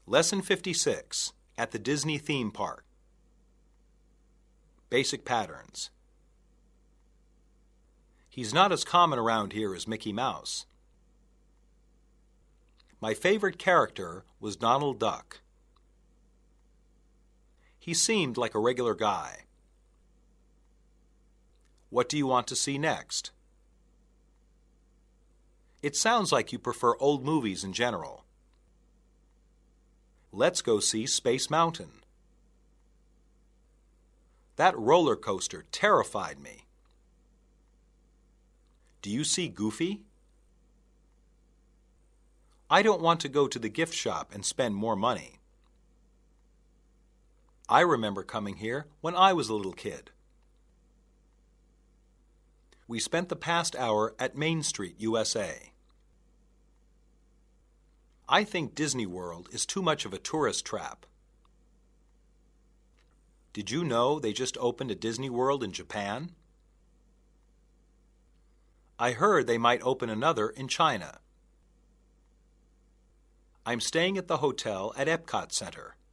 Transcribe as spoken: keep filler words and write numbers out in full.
Lesson fifty-six, at the Disney Theme Park. Basic patterns. He's not as common around here as Mickey Mouse. My favorite character was Donald Duck. He seemed like a regular guy. What do you want to see next? It sounds like you prefer old movies in general. Let's go see Space Mountain. That roller coaster terrified me. Do you see Goofy? I don't want to go to the gift shop and spend more money. I remember coming here when I was a little kid. We spent the past hour at Main Street, U S A. I think Disney World is too much of a tourist trap. Did you know they just opened a Disney World in Japan? I heard they might open another in China. I'm staying at the hotel at Epcot Center.